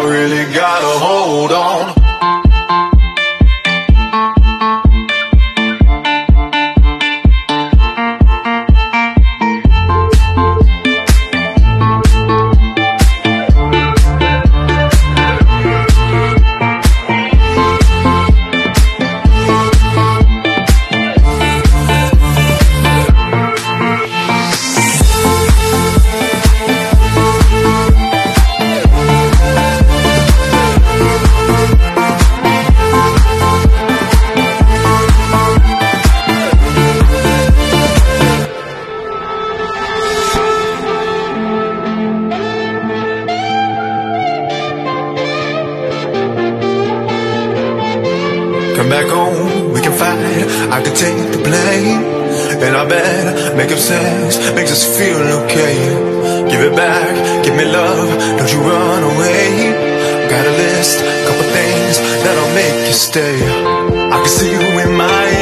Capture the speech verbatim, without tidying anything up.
I really gotta hold on. Come back home, we can fight, I can take the blame. And I bet making sense makes us feel okay. Give it back, give me love, don't you run away. Got a list, couple things that'll make you stay. I can see you in my